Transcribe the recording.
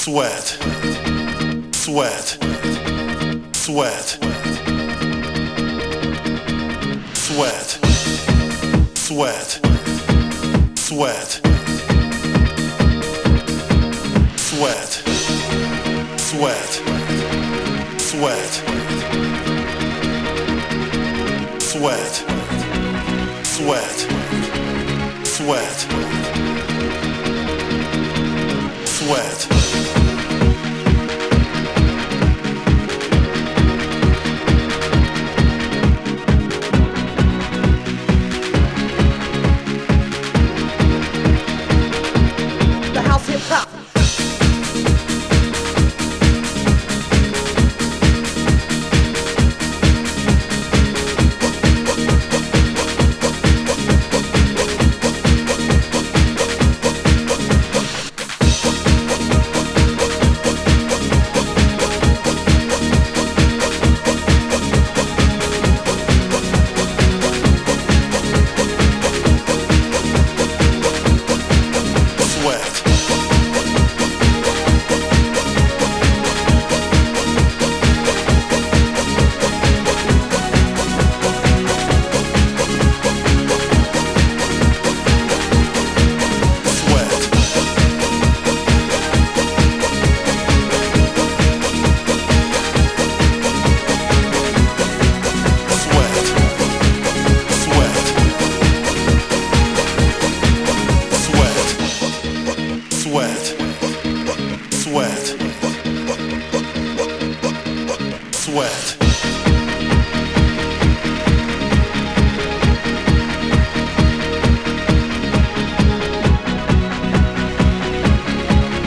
Sweat, sweat, sweat, sweat, sweat, sweat, sweat, sweat, sweat, sweat, sweat, sweat, sweat. The house hip hop. Sweat, sweat, sweat.